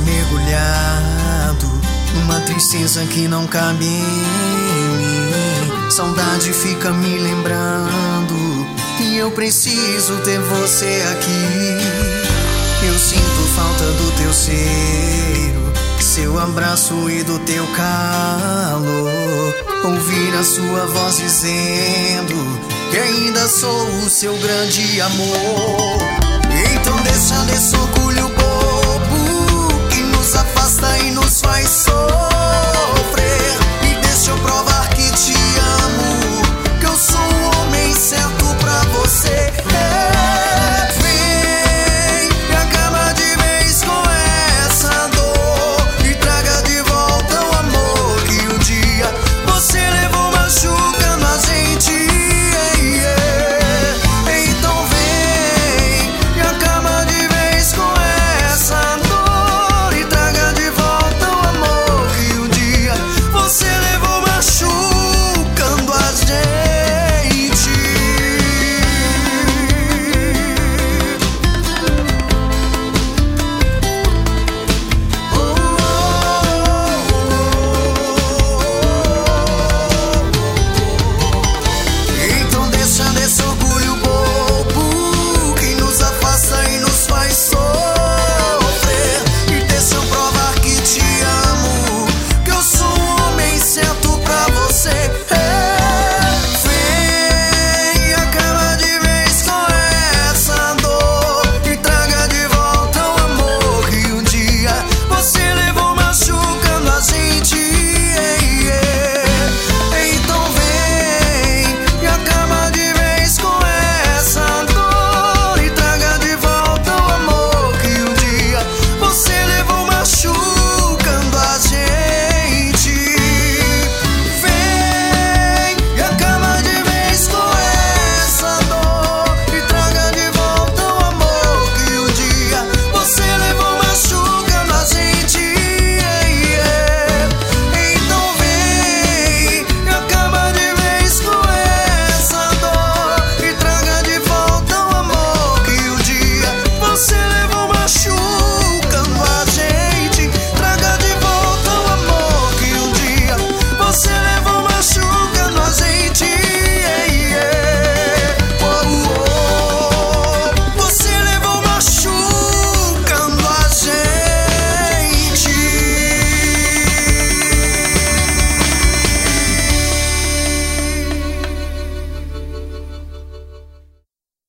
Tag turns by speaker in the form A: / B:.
A: mergulhado numa tristeza que não cabe em mim. Saudade fica me lembrando e eu preciso ter você aqui. Eu sinto falta do teu cheiro, seu abraço e do teu calor. Ouvir a sua voz dizendo que ainda sou o seu grande amor. Então deixa de socorrer